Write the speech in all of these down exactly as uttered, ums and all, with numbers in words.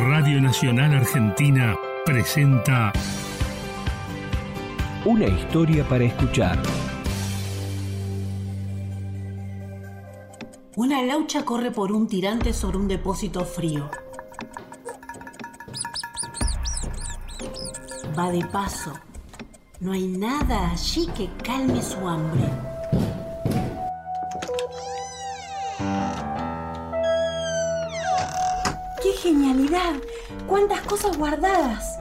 Radio Nacional Argentina presenta Una historia para escuchar. Una laucha corre por un tirante sobre un depósito frío. Va de paso. No hay nada allí que calme su hambre. ¡Qué genialidad! ¡Cuántas cosas guardadas!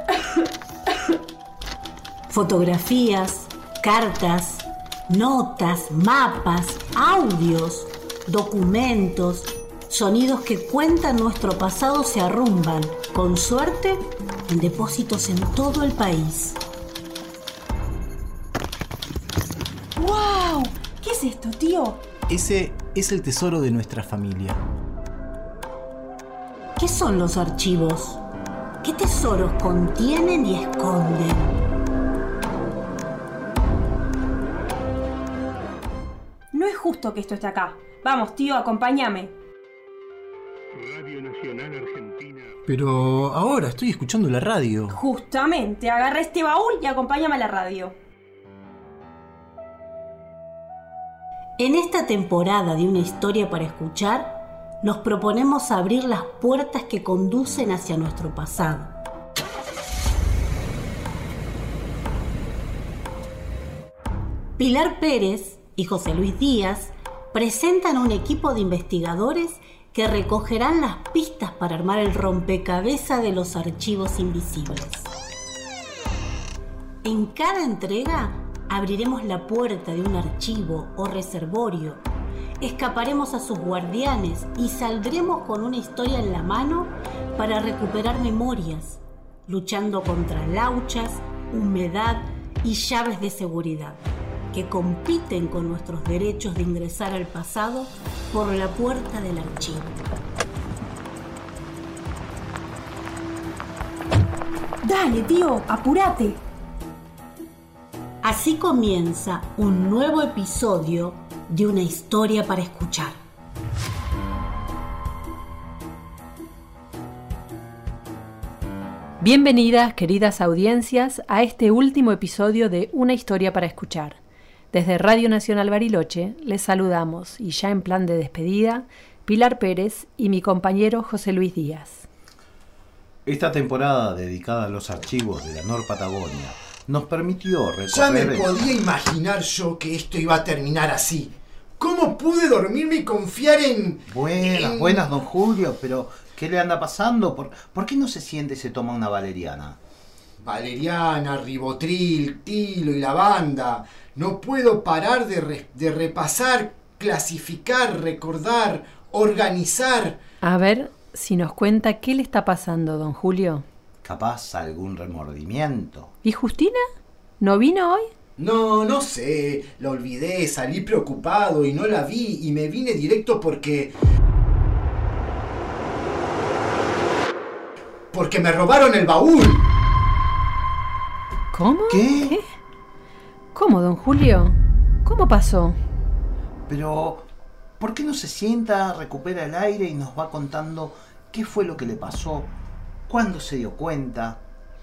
Fotografías, cartas, notas, mapas, audios, documentos, sonidos que cuentan nuestro pasado se arrumban, con suerte, en depósitos en todo el país. ¡Wow! ¿Qué es esto, tío? Ese es el tesoro de nuestra familia. ¿Qué son los archivos? ¿Qué tesoros contienen y esconden? No es justo que esto esté acá. Vamos, tío, acompáñame. Radio Nacional Argentina. Pero ahora estoy escuchando la radio. Justamente, agarra este baúl y acompáñame a la radio. En esta temporada de Una historia para escuchar, nos proponemos abrir las puertas que conducen hacia nuestro pasado. Pilar Pérez y José Luis Díaz presentan un equipo de investigadores que recogerán las pistas para armar el rompecabezas de los archivos invisibles. En cada entrega abriremos la puerta de un archivo o reservorio, escaparemos a sus guardianes y saldremos con una historia en la mano para recuperar memorias, luchando contra lauchas, humedad y llaves de seguridad, que compiten con nuestros derechos de ingresar al pasado por la puerta del archivo. Dale, tío, apúrate. Así comienza un nuevo episodio de Una historia para escuchar. Bienvenidas, queridas audiencias, a este último episodio de Una historia para escuchar. Desde Radio Nacional Bariloche les saludamos, y ya en plan de despedida, Pilar Pérez y mi compañero José Luis Díaz. Esta temporada dedicada a los archivos de la Nor Patagonia nos permitió recorrer... Ya me podía imaginar yo que esto iba a terminar así. ¿Cómo pude dormirme y confiar en...? Buenas, en... buenas, don Julio, pero ¿qué le anda pasando? ¿Por, ¿por qué no se siente y se toma una valeriana? Valeriana, ribotril, tilo y lavanda. No puedo parar de, re, de repasar, clasificar, recordar, organizar. A ver si nos cuenta qué le está pasando, don Julio. Capaz algún remordimiento. ¿Y Justina? ¿No vino hoy? No, no sé. La olvidé, salí preocupado y no la vi y me vine directo porque... Porque me robaron el baúl. ¿Cómo? ¿Qué? ¿Qué? ¿Cómo, don Julio? ¿Cómo pasó? Pero, ¿por qué no se sienta, recupera el aire y nos va contando qué fue lo que le pasó? ¿Cuándo se dio cuenta?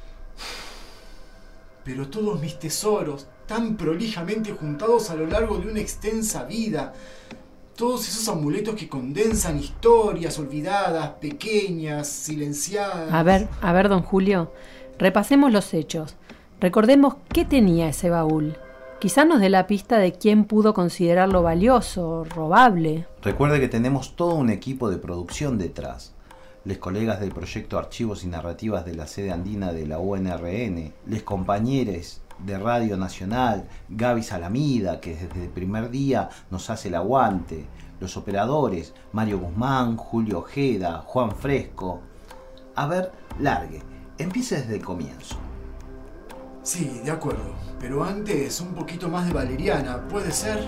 Pero todos mis tesoros, tan prolijamente juntados a lo largo de una extensa vida, todos esos amuletos que condensan historias olvidadas, pequeñas, silenciadas... A ver, a ver, don Julio, repasemos los hechos. Recordemos qué tenía ese baúl. Quizá nos dé la pista de quién pudo considerarlo valioso, robable. Recuerde que tenemos todo un equipo de producción detrás. Les colegas del proyecto Archivos y Narrativas de la sede andina de la U N R N, les compañeros de Radio Nacional, Gaby Salamida, que desde el primer día nos hace el aguante, los operadores, Mario Guzmán, Julio Ojeda, Juan Fresco. A ver, largue, empiece desde el comienzo. Sí, de acuerdo, pero antes un poquito más de valeriana, ¿puede ser?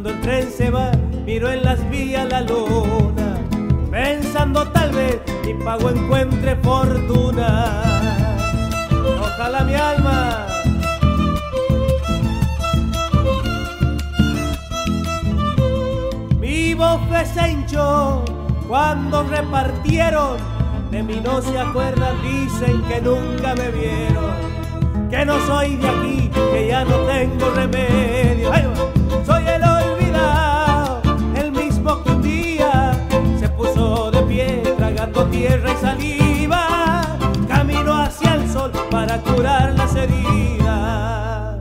Cuando el tren se va, miro en las vías la luna, pensando tal vez mi pago encuentre fortuna. Ojalá mi alma mi bofe se hinchó cuando repartieron, de mí no se acuerdan, dicen que nunca me vieron, que no soy de aquí, que ya no tengo remedio. ¡Ay, soy el olvidado, el mismo que un día se puso de pie, tragando tierra y saliva, camino hacia el sol para curar las heridas.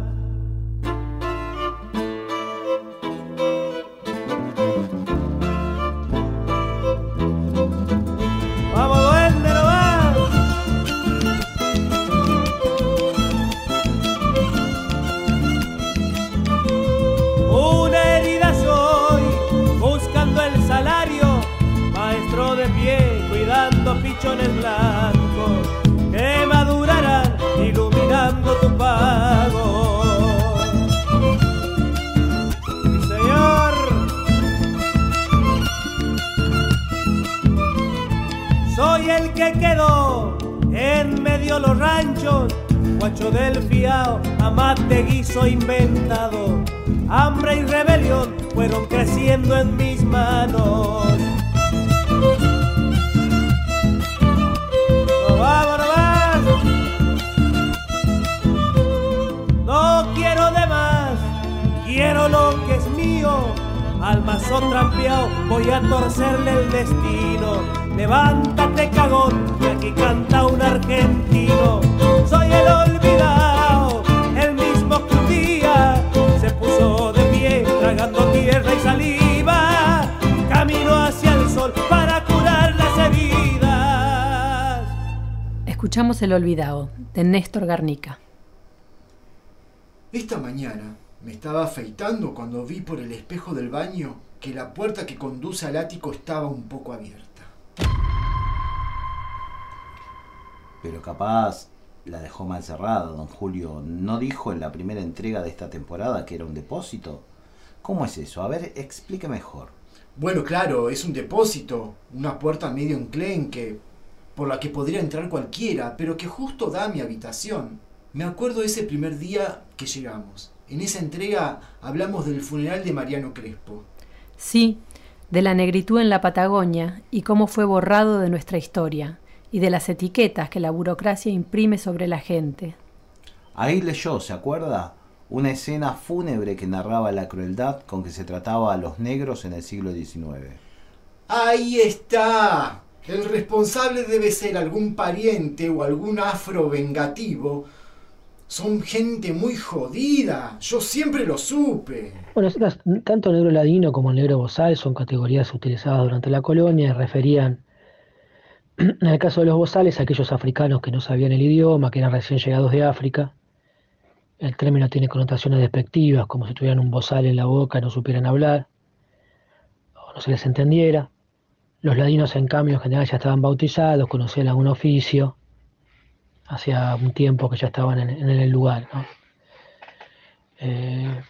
¡Vamos, duende nomás! Una herida soy, buscando el salario, maestro de pie, cuidando pichones blancos que madurarán, iluminando tu pago. Sí, señor. Soy el que quedó en medio los ranchos, guacho del fiao, amate guiso inventado. Hambre y rebelión fueron creciendo en mis manos. ¡No vamos, no más! No quiero de más, quiero lo que es mío. Al mazo trampeado voy a torcerle el destino. Levántate, cagón, que aquí canta un argentino. Soy el olvidado, el mismo que un día se puso de pie, tragando tierra y saliva, camino hacia el sol para curar las heridas. Escuchamos El Olvidado, de Néstor Garnica. Esta mañana me estaba afeitando cuando vi por el espejo del baño que la puerta que conduce al ático estaba un poco abierta. Pero capaz la dejó mal cerrada, don Julio. ¿No dijo en la primera entrega de esta temporada que era un depósito? ¿Cómo es eso? A ver, explique mejor. Bueno, claro, es un depósito, una puerta medio enclenque, por la que podría entrar cualquiera, pero que justo da a mi habitación. Me acuerdo ese primer día que llegamos. En esa entrega hablamos del funeral de Mariano Crespo. Sí, de la negritud en la Patagonia y cómo fue borrado de nuestra historia, y de las etiquetas que la burocracia imprime sobre la gente. Ahí leyó, ¿se acuerda? Una escena fúnebre que narraba la crueldad con que se trataba a los negros en el siglo diecinueve. ¡Ahí está! El responsable debe ser algún pariente o algún afro vengativo. Son gente muy jodida. Yo siempre lo supe. Bueno, tanto el negro ladino como el negro bozal son categorías utilizadas durante la colonia y referían, en el caso de los bozales, a aquellos africanos que no sabían el idioma, que eran recién llegados de África. El término tiene connotaciones despectivas, como si tuvieran un bozal en la boca y no supieran hablar, o no se les entendiera. Los ladinos, en cambio, en general ya estaban bautizados, conocían algún oficio, hacía un tiempo que ya estaban en, en el lugar, ¿no? Eh,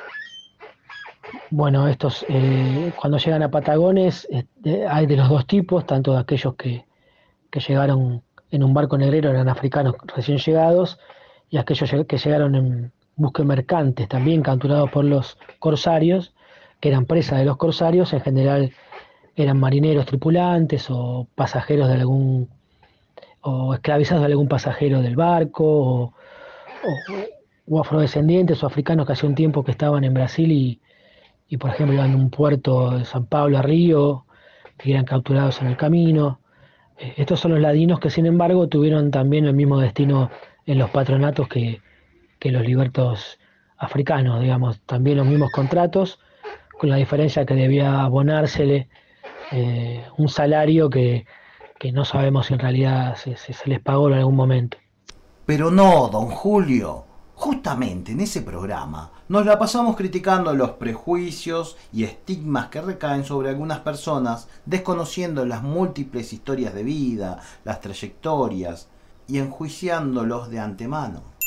bueno, estos, eh, cuando llegan a Patagones, eh, hay de los dos tipos, tanto de aquellos que, que llegaron en un barco negrero, eran africanos recién llegados, y aquellos que llegaron en buques mercantes, también capturados por los corsarios, que eran presas de los corsarios, en general eran marineros tripulantes o pasajeros de algún, o esclavizados de algún pasajero del barco, o, o, o afrodescendientes o africanos que hace un tiempo que estaban en Brasil y, y por ejemplo iban de un puerto de San Pablo a Río, que eran capturados en el camino. Eh, estos son los ladinos que sin embargo tuvieron también el mismo destino en los patronatos que, que los libertos africanos, digamos, también los mismos contratos, con la diferencia que debía abonársele eh, un salario que, que no sabemos si en realidad se, se, se les pagó en algún momento. Pero no, don Julio. Justamente en ese programa nos la pasamos criticando los prejuicios y estigmas que recaen sobre algunas personas, desconociendo las múltiples historias de vida, las trayectorias y enjuiciándolos de antemano.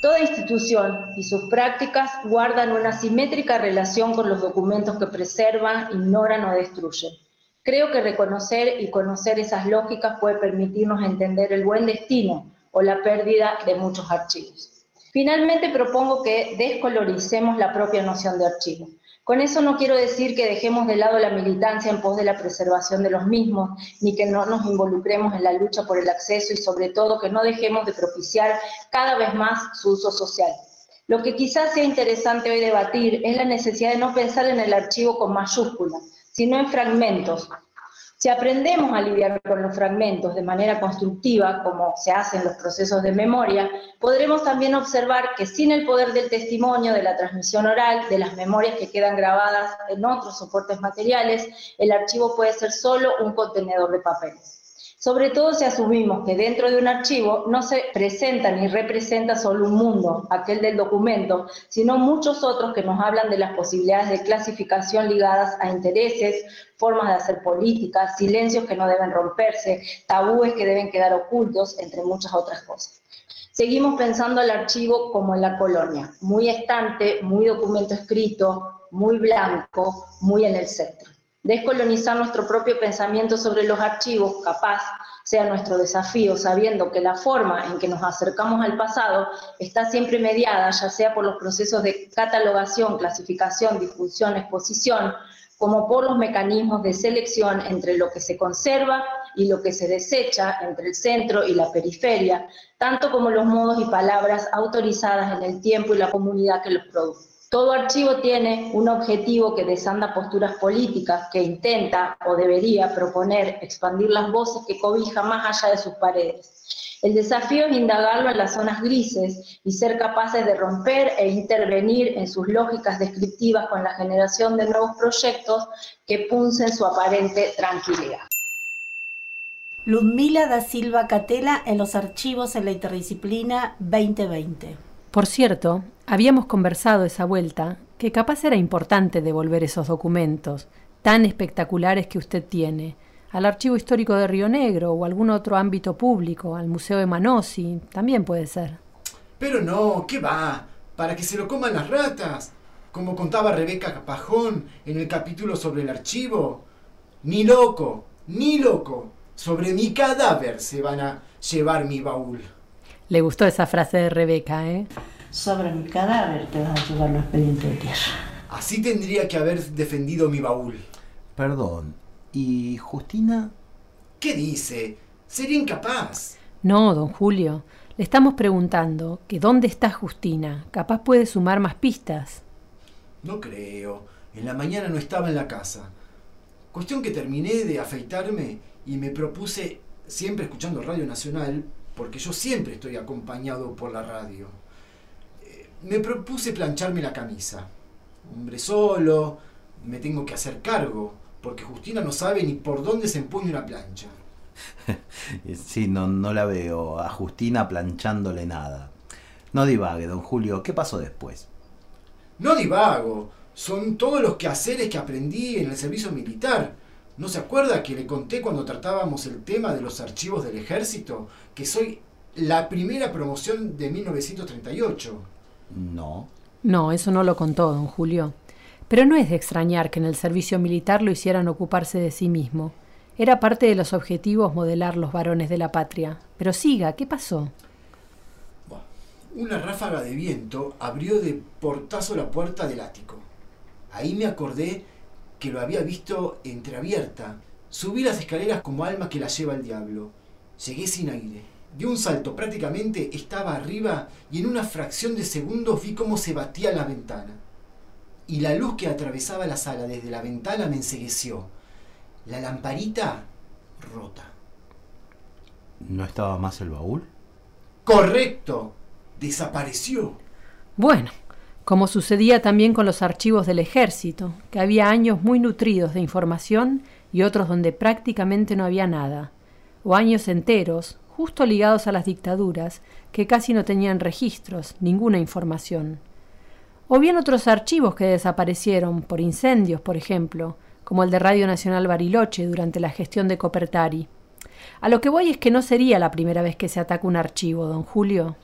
Toda institución y sus prácticas guardan una simétrica relación con los documentos que preservan, ignoran o destruyen. Creo que reconocer y conocer esas lógicas puede permitirnos entender el buen destino o la pérdida de muchos archivos. Finalmente propongo que descoloricemos la propia noción de archivo. Con eso no quiero decir que dejemos de lado la militancia en pos de la preservación de los mismos, ni que no nos involucremos en la lucha por el acceso y sobre todo que no dejemos de propiciar cada vez más su uso social. Lo que quizás sea interesante hoy debatir es la necesidad de no pensar en el archivo con mayúscula, sino en fragmentos. Si aprendemos a lidiar con los fragmentos de manera constructiva, como se hace en los procesos de memoria, podremos también observar que sin el poder del testimonio, de la transmisión oral, de las memorias que quedan grabadas en otros soportes materiales, el archivo puede ser solo un contenedor de papeles. Sobre todo si asumimos que dentro de un archivo no se presenta ni representa solo un mundo, aquel del documento, sino muchos otros que nos hablan de las posibilidades de clasificación ligadas a intereses, formas de hacer política, silencios que no deben romperse, tabúes que deben quedar ocultos, entre muchas otras cosas. Seguimos pensando al archivo como en la colonia, muy estante, muy documento escrito, muy blanco, muy en el centro. Descolonizar nuestro propio pensamiento sobre los archivos, capaz sea nuestro desafío, sabiendo que la forma en que nos acercamos al pasado está siempre mediada, ya sea por los procesos de catalogación, clasificación, difusión, exposición, como por los mecanismos de selección entre lo que se conserva y lo que se desecha, entre el centro y la periferia, tanto como los modos y palabras autorizadas en el tiempo y la comunidad que los produce. Todo archivo tiene un objetivo que desanda posturas políticas, que intenta o debería proponer expandir las voces que cobija más allá de sus paredes. El desafío es indagarlo en las zonas grises y ser capaces de romper e intervenir en sus lógicas descriptivas con la generación de nuevos proyectos que puncen su aparente tranquilidad. Ludmila da Silva Catela en los archivos en la interdisciplina veinte veinte. Por cierto, habíamos conversado esa vuelta que capaz era importante devolver esos documentos tan espectaculares que usted tiene al Archivo Histórico de Río Negro o algún otro ámbito público, al Museo de Manosi, también puede ser. Pero no, ¿qué va? Para que se lo coman las ratas, como contaba Rebeca Pajón en el capítulo sobre el archivo. Ni loco, ni loco, sobre mi cadáver se van a llevar mi baúl. Le gustó esa frase de Rebeca, ¿eh? Sobre mi cadáver te vas a llevar los expedientes de tierra. Así tendría que haber defendido mi baúl. Perdón, ¿y Justina? ¿Qué dice? Sería incapaz. No, don Julio, le estamos preguntando que dónde está Justina. Capaz puede sumar más pistas. No creo. En la mañana no estaba en la casa. Cuestión que terminé de afeitarme y me propuse, siempre escuchando Radio Nacional, porque yo siempre estoy acompañado por la radio. Eh, me propuse plancharme la camisa. Hombre solo, me tengo que hacer cargo, porque Justina no sabe ni por dónde se empuña una plancha. Sí, no, no la veo a Justina planchándole nada. No divague, don Julio, ¿qué pasó después? No divago, son todos los quehaceres que aprendí en el servicio militar. ¿No se acuerda que le conté cuando tratábamos el tema de los archivos del ejército? Que soy la primera promoción de mil novecientos treinta y ocho. No. No, eso no lo contó, don Julio. Pero no es de extrañar que en el servicio militar lo hicieran ocuparse de sí mismo. Era parte de los objetivos modelar los varones de la patria. Pero siga, ¿qué pasó? Una ráfaga de viento abrió de portazo la puerta del ático. Ahí me acordé que lo había visto entreabierta. Subí las escaleras como alma que la lleva el diablo. Llegué sin aire. De un salto prácticamente estaba arriba y en una fracción de segundos vi cómo se batía la ventana. Y la luz que atravesaba la sala desde la ventana me encegueció. La lamparita rota. ¿No estaba más el baúl? ¡Correcto! Desapareció. Bueno, como sucedía también con los archivos del ejército, que había años muy nutridos de información y otros donde prácticamente no había nada, o años enteros, justo ligados a las dictaduras, que casi no tenían registros, ninguna información. O bien otros archivos que desaparecieron por incendios, por ejemplo, como el de Radio Nacional Bariloche durante la gestión de Copertari. A lo que voy es que no sería la primera vez que se ataca un archivo, don Julio.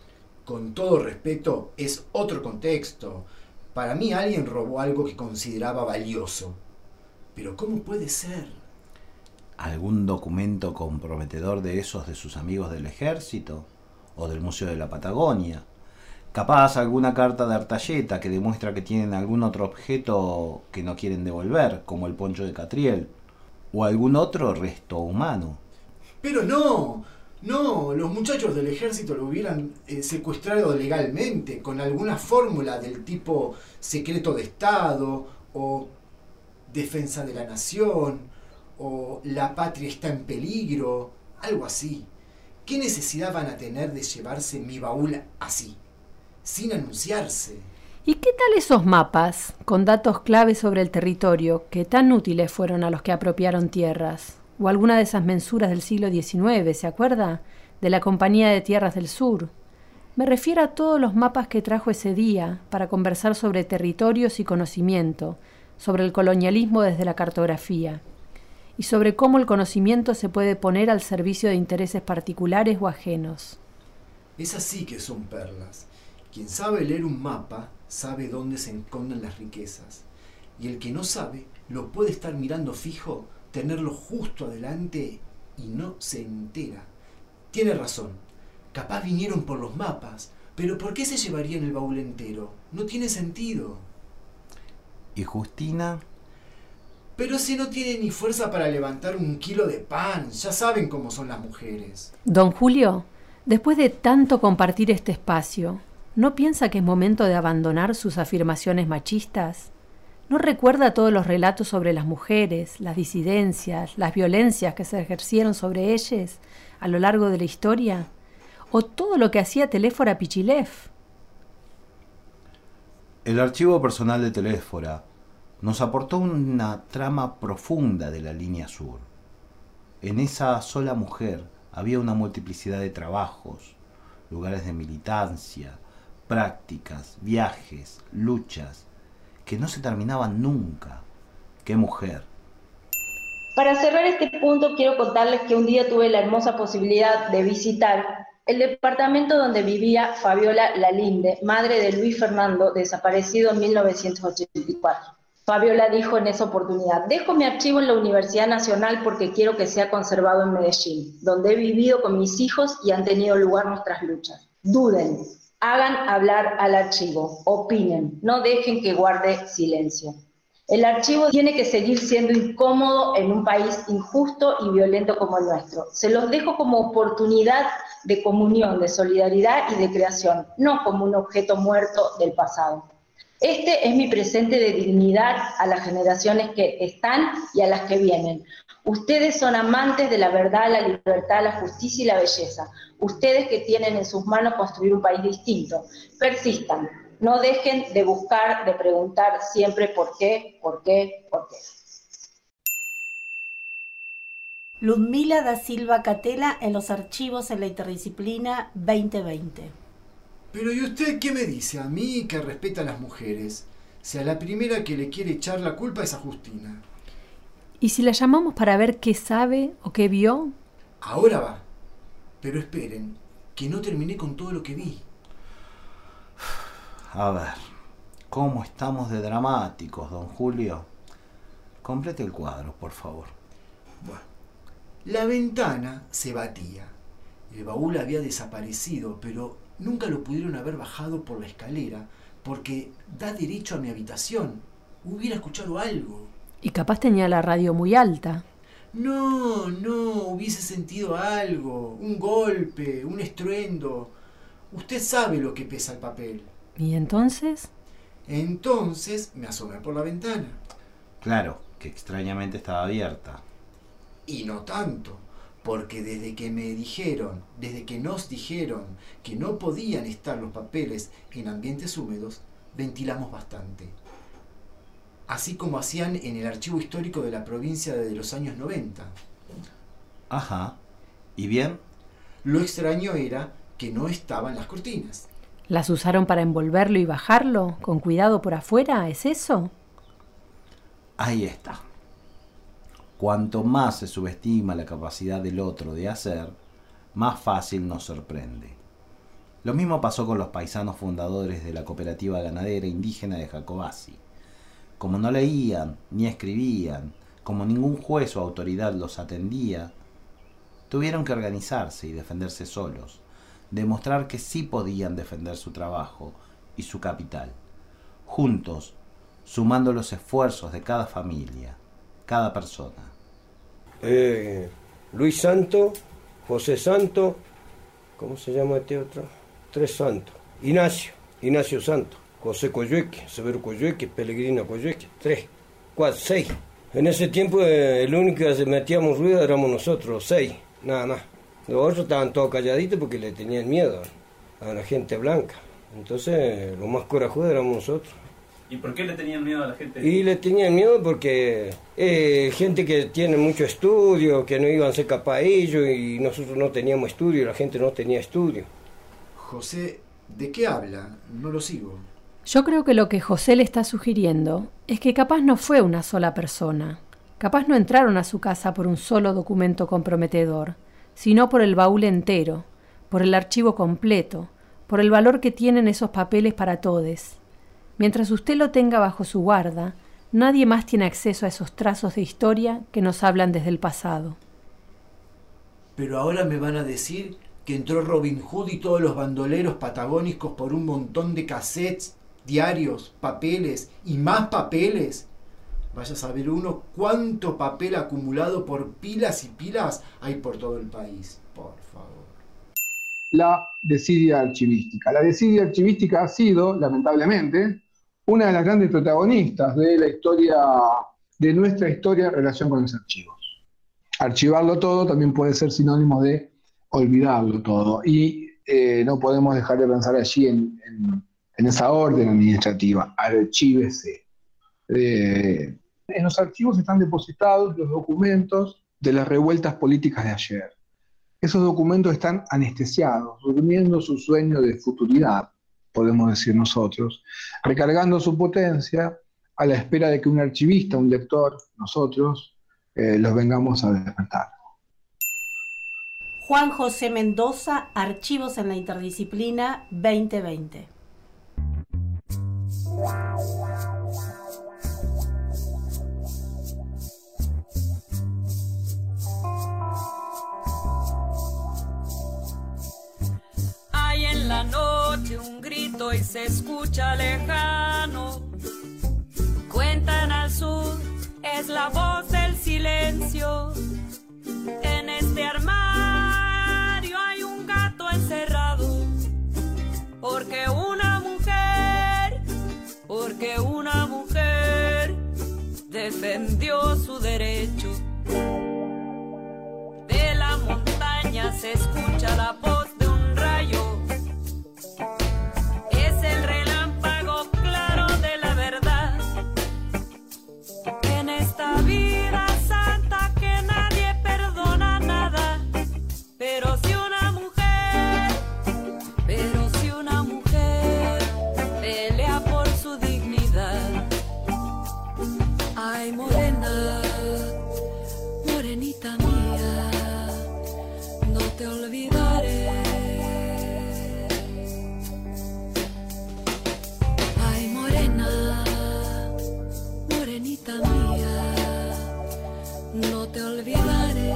Con todo respeto, es otro contexto. Para mí alguien robó algo que consideraba valioso. Pero ¿cómo puede ser? ¿Algún documento comprometedor de esos de sus amigos del ejército? ¿O del Museo de la Patagonia? Capaz alguna carta de Artalleta que demuestra que tienen algún otro objeto que no quieren devolver, como el poncho de Catriel. O algún otro resto humano. Pero no, no, los muchachos del ejército lo hubieran eh, secuestrado legalmente, con alguna fórmula del tipo secreto de Estado, o defensa de la nación, o la patria está en peligro, algo así. ¿Qué necesidad van a tener de llevarse mi baúl así, sin anunciarse? ¿Y qué tal esos mapas, con datos clave sobre el territorio, que tan útiles fueron a los que apropiaron tierras? O alguna de esas mensuras del siglo diecinueve, ¿se acuerda? De la Compañía de Tierras del Sur. Me refiero a todos los mapas que trajo ese día para conversar sobre territorios y conocimiento, sobre el colonialismo desde la cartografía, y sobre cómo el conocimiento se puede poner al servicio de intereses particulares o ajenos. Esas sí que son perlas. Quien sabe leer un mapa sabe dónde se esconden las riquezas, y el que no sabe lo puede estar mirando fijo, tenerlo justo adelante y no se entera. Tiene razón, capaz vinieron por los mapas, pero ¿por qué se llevarían el baúl entero? No tiene sentido. ¿Y Justina? Pero si no tiene ni fuerza para levantar un kilo de pan, ya saben cómo son las mujeres. Don Julio, después de tanto compartir este espacio, ¿no piensa que es momento de abandonar sus afirmaciones machistas? ¿No recuerda todos los relatos sobre las mujeres, las disidencias, las violencias que se ejercieron sobre ellas a lo largo de la historia? ¿O todo lo que hacía Teléfora Pichilev? El archivo personal de Teléfora nos aportó una trama profunda de la línea sur. En esa sola mujer había una multiplicidad de trabajos, lugares de militancia, prácticas, viajes, luchas, que no se terminaban nunca. ¡Qué mujer! Para cerrar este punto, quiero contarles que un día tuve la hermosa posibilidad de visitar el departamento donde vivía Fabiola Lalinde, madre de Luis Fernando, desaparecido en mil novecientos ochenta y cuatro. Fabiola dijo en esa oportunidad: dejo mi archivo en la Universidad Nacional porque quiero que sea conservado en Medellín, donde he vivido con mis hijos y han tenido lugar nuestras luchas. Duden, hagan hablar al archivo, opinen, no dejen que guarde silencio. El archivo tiene que seguir siendo incómodo en un país injusto y violento como el nuestro. Se los dejo como oportunidad de comunión, de solidaridad y de creación, no como un objeto muerto del pasado. Este es mi presente de dignidad a las generaciones que están y a las que vienen. Ustedes son amantes de la verdad, la libertad, la justicia y la belleza. Ustedes que tienen en sus manos construir un país distinto. Persistan. No dejen de buscar, de preguntar siempre por qué, por qué, por qué. Ludmila da Silva Catela en los archivos en la interdisciplina veinte veinte. Pero ¿y usted qué me dice a mí que respeta a las mujeres? Si a la primera que le quiere echar la culpa es a Justina. ¿Y si la llamamos para ver qué sabe o qué vio? Ahora va. Pero esperen, que no terminé con todo lo que vi. A ver, ¿cómo estamos de dramáticos, don Julio? Complete el cuadro, por favor. Bueno, la ventana se batía. El baúl había desaparecido, pero nunca lo pudieron haber bajado por la escalera, porque da derecho a mi habitación. Hubiera escuchado algo. Y capaz tenía la radio muy alta. No, no, hubiese sentido algo, un golpe, un estruendo. Usted sabe lo que pesa el papel. ¿Y entonces? Entonces me asomé por la ventana. Claro, que extrañamente estaba abierta. Y no tanto, porque desde que me dijeron, desde que nos dijeron que no podían estar los papeles en ambientes húmedos, ventilamos bastante. Así como hacían en el archivo histórico de la provincia desde los años noventa. Ajá. ¿Y bien? Lo extraño era que no estaban las cortinas. ¿Las usaron para envolverlo y bajarlo, con cuidado por afuera? ¿Es eso? Ahí está. Cuanto más se subestima la capacidad del otro de hacer, más fácil nos sorprende. Lo mismo pasó con los paisanos fundadores de la cooperativa ganadera indígena de Jacobasi. Como no leían ni escribían, como ningún juez o autoridad los atendía, tuvieron que organizarse y defenderse solos, demostrar que sí podían defender su trabajo y su capital, juntos, sumando los esfuerzos de cada familia, cada persona. Eh, Luis Santo, José Santo, ¿cómo se llama este otro? Tres Santos. Ignacio, Ignacio Santo, José Coyhueque, Severo Coyhueque, Pellegrino Coyhueque, tres, cuatro, seis. En ese tiempo eh, el único que metíamos ruido éramos nosotros, seis, nada más. Los otros estaban todos calladitos porque le tenían miedo a la gente blanca. Entonces, los más corajudos éramos nosotros. ¿Y por qué le tenían miedo a la gente? Y le tenían miedo porque eh, gente que tiene mucho estudio, que no iban a ser capaz ellos, y nosotros no teníamos estudio, la gente no tenía estudio. José, ¿de qué habla? No lo sigo. Yo creo que lo que José le está sugiriendo es que capaz no fue una sola persona. Capaz no entraron a su casa por un solo documento comprometedor, sino por el baúl entero, por el archivo completo, por el valor que tienen esos papeles para todos. Mientras usted lo tenga bajo su guarda, nadie más tiene acceso a esos trazos de historia que nos hablan desde el pasado. Pero ahora me van a decir que entró Robin Hood y todos los bandoleros patagónicos por un montón de cassettes, diarios, papeles y más papeles. Vaya a saber uno cuánto papel acumulado por pilas y pilas hay por todo el país. Por favor. La desidia archivística. La desidia archivística ha sido, lamentablemente, una de las grandes protagonistas de la historia, de nuestra historia en relación con los archivos. Archivarlo todo también puede ser sinónimo de olvidarlo todo, y eh, no podemos dejar de pensar allí en, en, en esa orden administrativa, archívese. Eh, en los archivos están depositados los documentos de las revueltas políticas de ayer. Esos documentos están anestesiados, durmiendo su sueño de futuridad, podemos decir nosotros, recargando su potencia a la espera de que un archivista, un lector, nosotros, eh, los vengamos a despertar. Juan José Mendoza, Archivos en la Interdisciplina veinte veinte. Hay en la noche un grito y se escucha lejano. Cuentan al sur, es la voz del silencio. En este armario hay un gato encerrado, porque una mujer, porque una mujer defendió su derecho. De la montaña se escucha la voz de un rayo, es el relámpago claro de la verdad. En esta vida santa que nadie perdona nada, pero si una mujer, pero si una mujer pelea por su dignidad. Ay, morena, morenita mía, no te olvidaré. Ay, morena, morenita mía, no te olvidaré.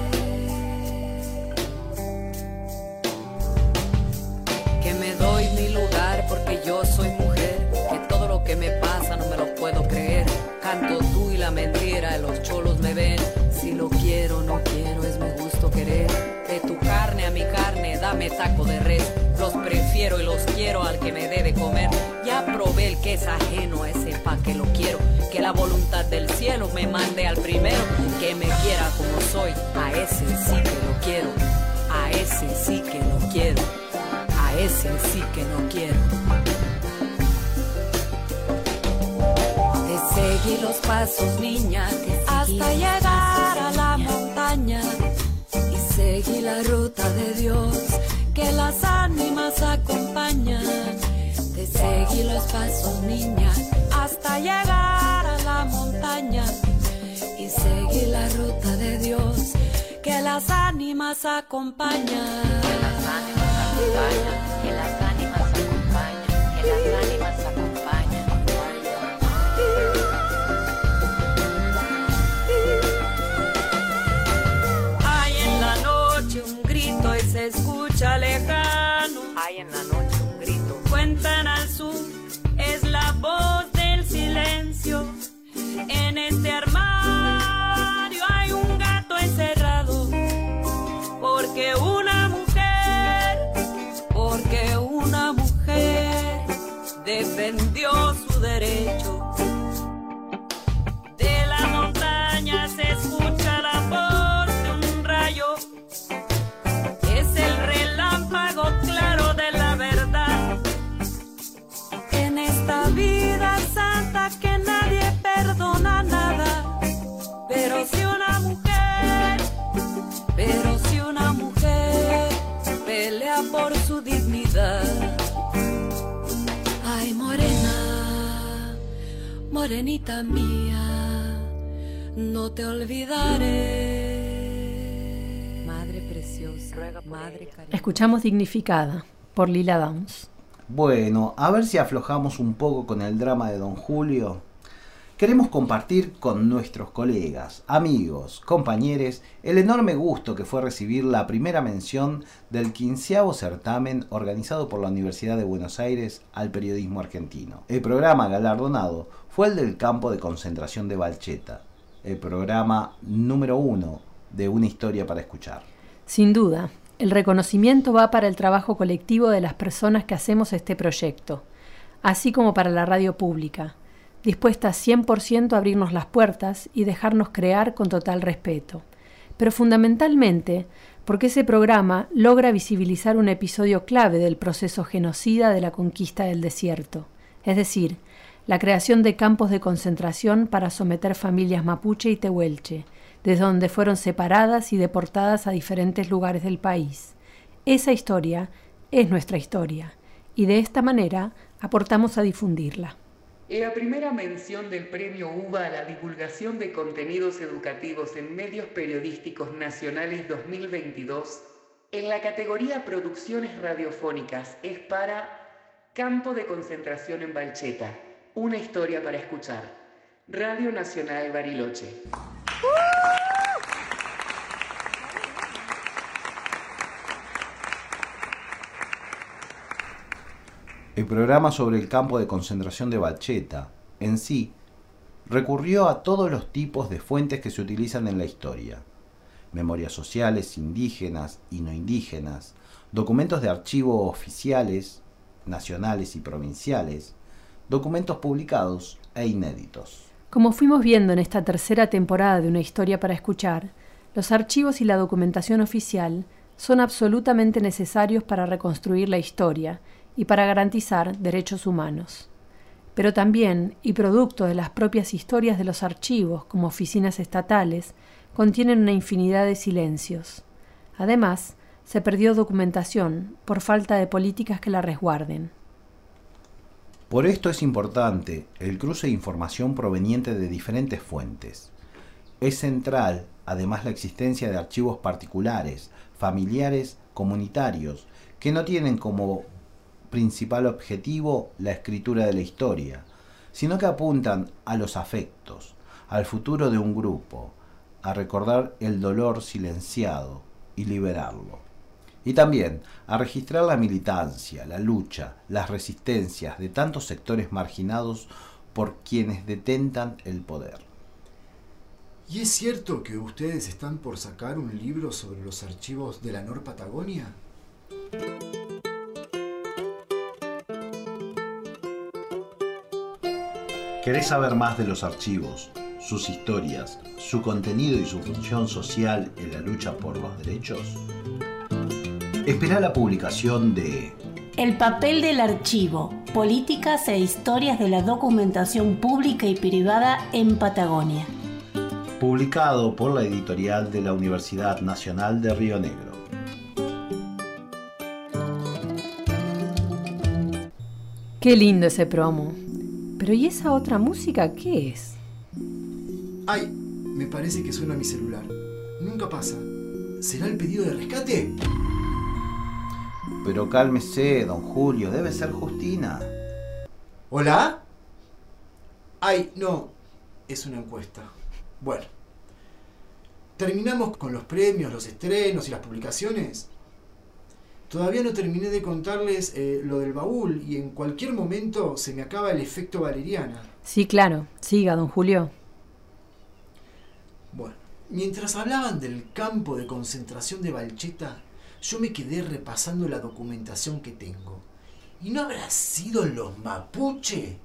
Que me doy mi lugar porque yo soy mujer, que todo lo que me pasa no me lo puedo creer. Canto tú y la mentira, los cholos me ven. Si lo quiero, no quiero, es mi gusto querer. De tu carne a mi carne, dame taco de res. Los prefiero y los quiero al que me debe comer. Ya probé el que es ajeno, a ese pa' que lo quiero. Que la voluntad del cielo me mande al primero. Que me quiera como soy, a ese sí que lo quiero. A ese sí que lo quiero. A ese sí que lo quiero. Te seguí los pasos, niña, hasta llegar a la montaña. Y seguí la ruta de Dios que las ánimas acompañan. Te seguí los pasos, niña, hasta llegar a la montaña. Y seguí la ruta de Dios que las ánimas acompañan. Que las ánimas acompañan, que las ánimas Las ánimas acompañan. Hay en la noche un grito y se escucha lejano. Hay en la noche un grito. Cuentan al sur, es la voz del silencio. En este armario hay un gato encerrado. Porque una mujer, porque una mujer defendió su derecho. De la montaña se escucha la voz de un rayo. Es el relámpago claro de la verdad. En esta vida santa que nadie perdona nada. Pero si una mujer, pero si una mujer pelea por su dignidad. Ay, morena, morenita mía, no te olvidaré. Madre preciosa, madre cariñosa. Escuchamos Dignificada por Lila Downs. Bueno, a ver si aflojamos un poco con el drama de Don Julio. Queremos compartir con nuestros colegas, amigos, compañeros, el enorme gusto que fue recibir la primera mención del quinceavo certamen organizado por la Universidad de Buenos Aires al periodismo argentino. El programa galardonado fue el del campo de concentración de Balcheta, el programa número uno de Una Historia para Escuchar. Sin duda, el reconocimiento va para el trabajo colectivo de las personas que hacemos este proyecto, así como para la radio pública, dispuesta cien por ciento a abrirnos las puertas y dejarnos crear con total respeto. Pero fundamentalmente porque ese programa logra visibilizar un episodio clave del proceso genocida de la conquista del desierto, es decir, la creación de campos de concentración para someter familias mapuche y tehuelche, desde donde fueron separadas y deportadas a diferentes lugares del país. Esa historia es nuestra historia, y de esta manera aportamos a difundirla. La primera mención del Premio UBA a la divulgación de contenidos educativos en medios periodísticos nacionales dos mil veintidós, en la categoría Producciones Radiofónicas, es para Campo de Concentración en Balcheta, una historia para escuchar. Radio Nacional Bariloche. El programa sobre el campo de concentración de Balcheta, en sí, recurrió a todos los tipos de fuentes que se utilizan en la historia. Memorias sociales, indígenas y no indígenas, documentos de archivo oficiales, nacionales y provinciales, documentos publicados e inéditos. Como fuimos viendo en esta tercera temporada de Una Historia para Escuchar, los archivos y la documentación oficial son absolutamente necesarios para reconstruir la historia y para garantizar derechos humanos. Pero también, y producto de las propias historias de los archivos como oficinas estatales, contienen una infinidad de silencios. Además, se perdió documentación por falta de políticas que la resguarden. Por esto es importante el cruce de información proveniente de diferentes fuentes. Es central, además, la existencia de archivos particulares, familiares, comunitarios, que no tienen como principal objetivo la escritura de la historia, sino que apuntan a los afectos, al futuro de un grupo, a recordar el dolor silenciado y liberarlo. Y también a registrar la militancia, la lucha, las resistencias de tantos sectores marginados por quienes detentan el poder. ¿Y es cierto que ustedes están por sacar un libro sobre los archivos de la Nor Patagonia? ¿Querés saber más de los archivos, sus historias, su contenido y su función social en la lucha por los derechos? Esperá la publicación de El papel del archivo, políticas e historias de la documentación pública y privada en Patagonia, publicado por la editorial de la Universidad Nacional de Río Negro. Qué lindo ese promo. Pero ¿y esa otra música qué es? Ay, me parece que suena mi celular. Nunca pasa. ¿Será el pedido de rescate? Pero cálmese, don Julio, debe ser Justina. ¿Hola? Ay, no, es una encuesta. Bueno, ¿terminamos con los premios, los estrenos y las publicaciones? Todavía no terminé de contarles eh, lo del baúl y en cualquier momento se me acaba el efecto valeriana. Sí, claro. Siga, don Julio. Bueno, mientras hablaban del campo de concentración de Valcheta, yo me quedé repasando la documentación que tengo. ¿Y no habrá sido los mapuche?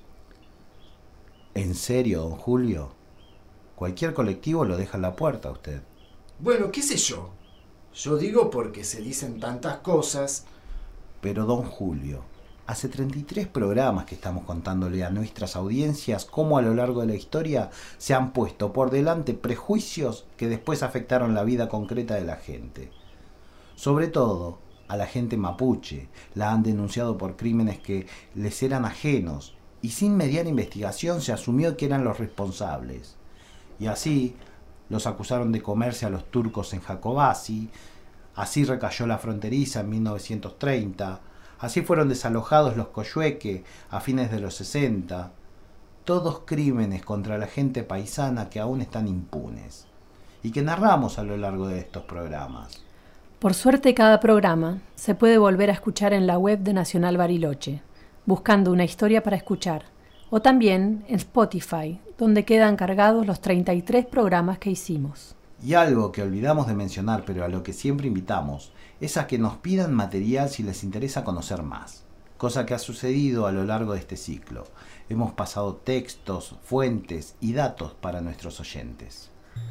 ¿En serio, don Julio? Cualquier colectivo lo deja en la puerta a usted. Bueno, qué sé yo. Yo digo porque se dicen tantas cosas. Pero don Julio, hace treinta y tres programas que estamos contándole a nuestras audiencias cómo a lo largo de la historia se han puesto por delante prejuicios que después afectaron la vida concreta de la gente. Sobre todo a la gente mapuche, la han denunciado por crímenes que les eran ajenos y sin mediar investigación se asumió que eran los responsables. Y así los acusaron de comerse a los turcos en Jacobasi, así recayó la fronteriza en mil novecientos treinta, así fueron desalojados los coyhueque a fines de los sesenta. Todos crímenes contra la gente paisana que aún están impunes y que narramos a lo largo de estos programas. Por suerte, cada programa se puede volver a escuchar en la web de Nacional Bariloche, buscando una historia para escuchar, o también en Spotify, donde quedan cargados los treinta y tres programas que hicimos. Y algo que olvidamos de mencionar, pero a lo que siempre invitamos, es a que nos pidan material si les interesa conocer más, cosa que ha sucedido a lo largo de este ciclo. Hemos pasado textos, fuentes y datos para nuestros oyentes.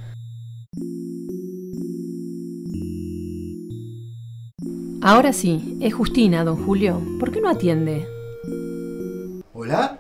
Ahora sí, es Justina, don Julio. ¿Por qué no atiende? ¿Hola?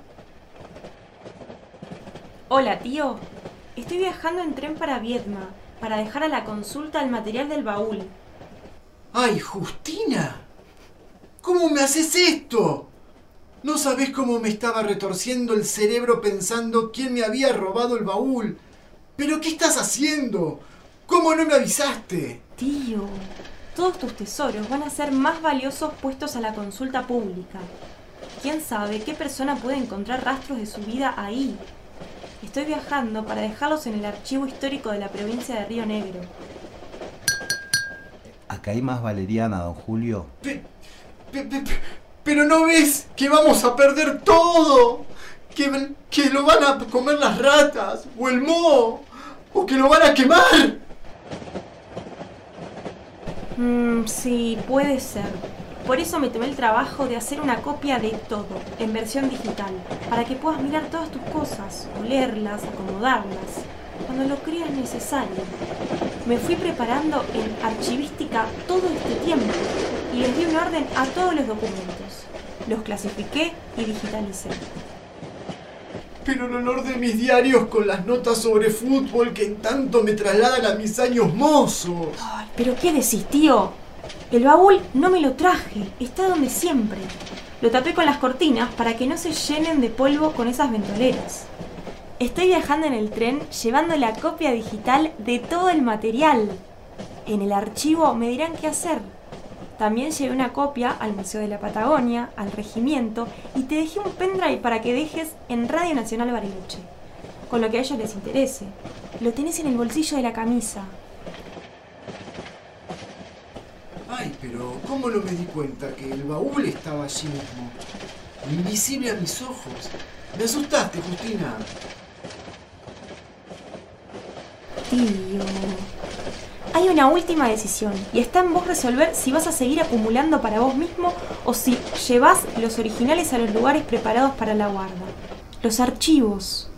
Hola, tío. Estoy viajando en tren para Viedma, para dejar a la consulta el material del baúl. ¡Ay, Justina! ¿Cómo me haces esto? No sabés cómo me estaba retorciendo el cerebro pensando quién me había robado el baúl. ¿Pero qué estás haciendo? ¿Cómo no me avisaste? Tío, todos tus tesoros van a ser más valiosos puestos a la consulta pública. ¿Quién sabe qué persona puede encontrar rastros de su vida ahí? Estoy viajando para dejarlos en el archivo histórico de la provincia de Río Negro. Acá hay más valeriana, don Julio. Pe, pe, pe, pe, pero ¿no ves que vamos a perder todo? Que, que lo van a comer las ratas, o el moho, o que lo van a quemar. Mmm, sí, puede ser. Por eso me tomé el trabajo de hacer una copia de todo, en versión digital, para que puedas mirar todas tus cosas, olerlas, acomodarlas, cuando lo creas necesario. Me fui preparando en archivística todo este tiempo y les di un orden a todos los documentos. Los clasifiqué y digitalicé. Pero el olor de mis diarios con las notas sobre fútbol que en tanto me trasladan a mis años mozos. Ay, ¿pero qué decís, tío? El baúl no me lo traje, está donde siempre. Lo tapé con las cortinas para que no se llenen de polvo con esas ventoleras. Estoy viajando en el tren llevando la copia digital de todo el material. En el archivo me dirán qué hacer. También llevé una copia al Museo de la Patagonia, al Regimiento, y te dejé un pendrive para que dejes en Radio Nacional Bariloche, con lo que a ellos les interese. Lo tenés en el bolsillo de la camisa. Ay, pero ¿cómo no me di cuenta que el baúl estaba allí mismo? Invisible a mis ojos. Me asustaste, Justina. Tío, hay una última decisión y está en vos resolver si vas a seguir acumulando para vos mismo o si llevas los originales a los lugares preparados para la guarda. Los archivos.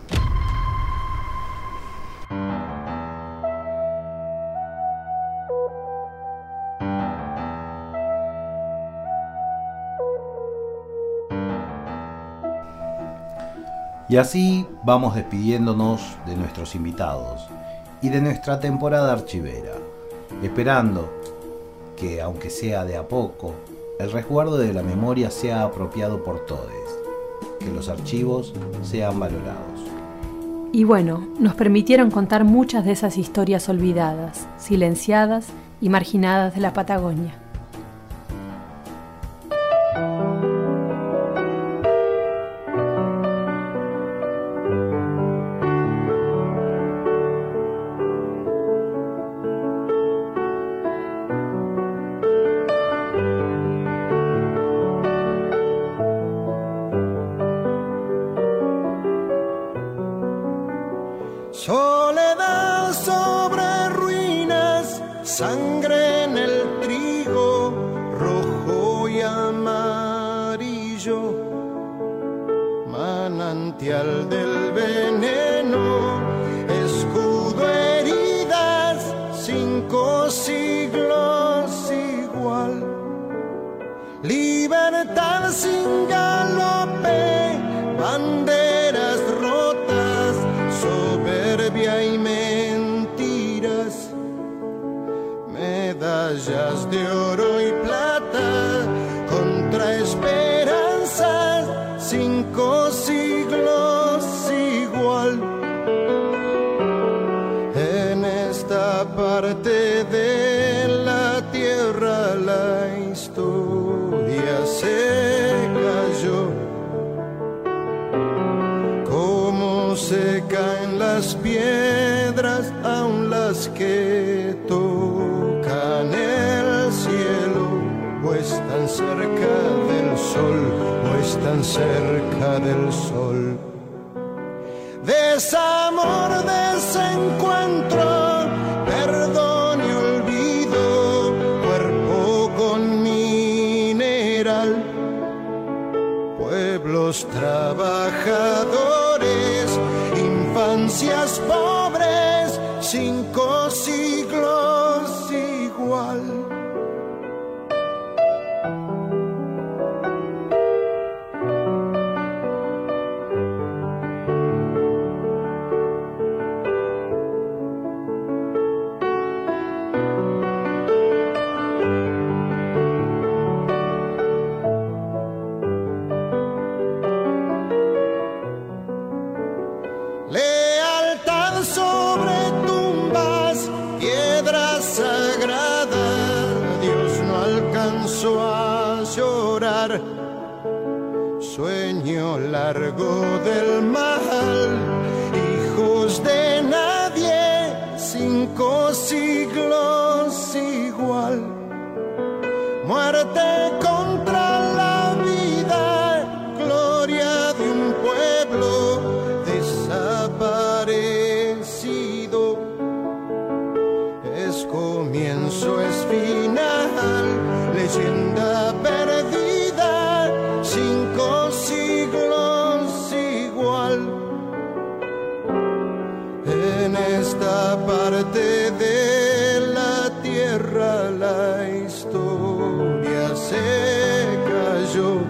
Y así vamos despidiéndonos de nuestros invitados y de nuestra temporada archivera, esperando que, aunque sea de a poco, el resguardo de la memoria sea apropiado por todos, que los archivos sean valorados. Y bueno, nos permitieron contar muchas de esas historias olvidadas, silenciadas y marginadas de la Patagonia. Soledad sobre ruinas, sangre en el trigo, rojo y amarillo, manantial del veneno, escudo, heridas, cinco siglos igual, libertad sin galope, banderas rotas, soberbia y mentiras, medallas de oro y plata, contra esperanzas, cinco siglos igual. En esta parte de la tierra la historia se cayó, como se caen las piedras, aun las que tocan el cielo, o están cerca del sol, o están cerca del sol. Desamor, desencuentro, perdón y olvido, cuerpo con mineral, pueblos trabajadores, infancias pobres, cinco siglos igual. Lealtad sobre tumbas, piedras sagradas, Dios no alcanzó a llorar. Sueño largo del mal, hijos de nadie, cinco siglos igual. Muerte contra la vida, gloria de un pueblo desaparecido. Es comienzo, es final, leyenda perdida, cinco siglos igual. En esta parte de la tierra la historia se cayó,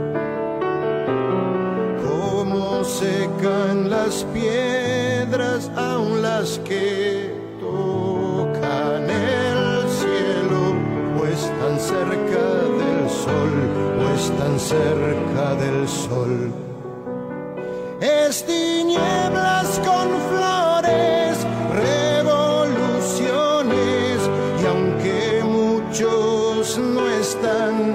como secan las piedras, aun las que tocan el cielo, o están cerca del sol, o están cerca del sol. Es tinieblas con flores, revoluciones, y aunque muchos no están,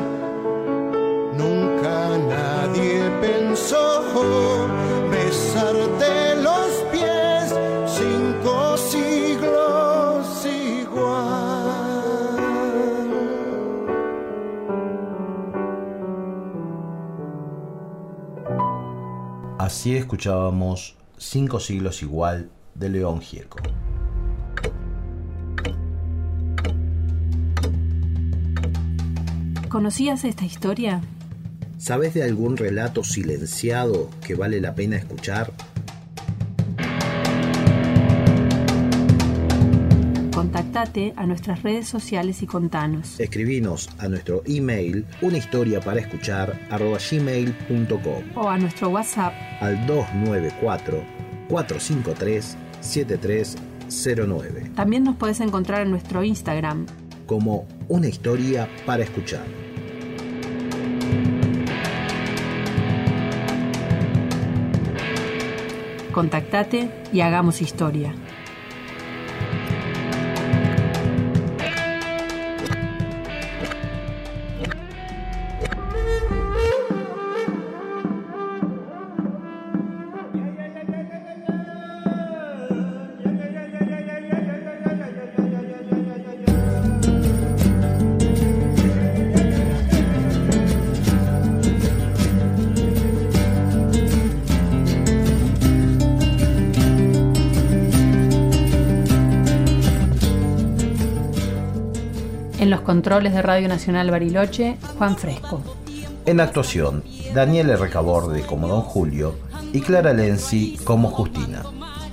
nunca nadie pensó besarte los pies, cinco siglos igual. Así escuchábamos Cinco siglos igual de León Gieco. ¿Conocías esta historia? ¿Sabes de algún relato silenciado que vale la pena escuchar? Contactate a nuestras redes sociales y contanos. Escribinos a nuestro email unahistoriaparaescuchar arroba gmail punto com o a nuestro WhatsApp al dos nueve cuatro, cuatro cinco tres, siete tres cero nueve. También nos puedes encontrar en nuestro Instagram como Una Historia para Escuchar. Contactate y hagamos historia. En los controles de Radio Nacional Bariloche, Juan Fresco. En actuación, Daniel R. Caborde como Don Julio y Clara Lenzi como Justina.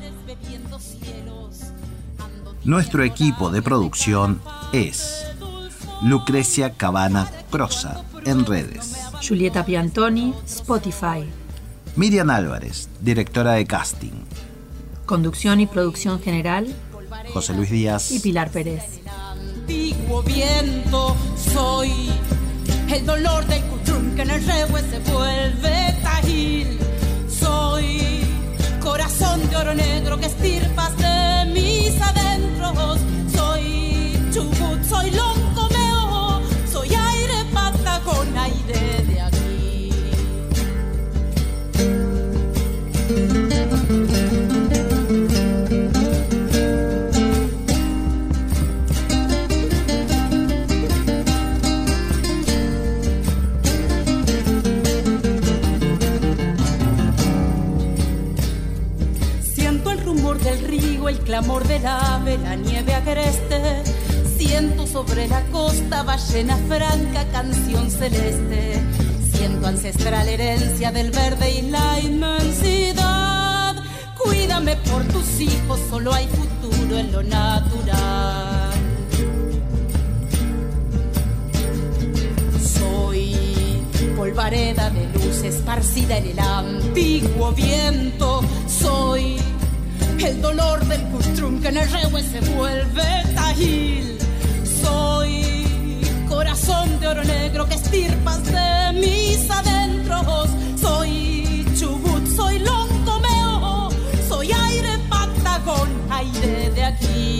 Nuestro equipo de producción es Lucrecia Cabana Crosa en redes, Julieta Piantoni, Spotify, Miriam Álvarez, directora de casting, conducción y producción general, José Luis Díaz y Pilar Pérez. Antiguo viento, soy el dolor del cuchum que en el rehue se vuelve tajil. Soy corazón de oro negro que estirpas de mis adentros. Soy chubut, soy loncomeo, soy aire patagón, aire de aquí. Del río, el clamor del ave, la nieve agreste. Siento sobre la costa ballena franca, canción celeste. Siento ancestral herencia del verde y la inmensidad. Cuídame por tus hijos, solo hay futuro en lo natural. Soy polvareda de luz esparcida en el antiguo viento. Soy el dolor del custrum que en el rehue se vuelve tajil. Soy corazón de oro negro que estirpas de mis adentros. Soy chubut, soy loncomeo, soy aire patagón, aire de aquí.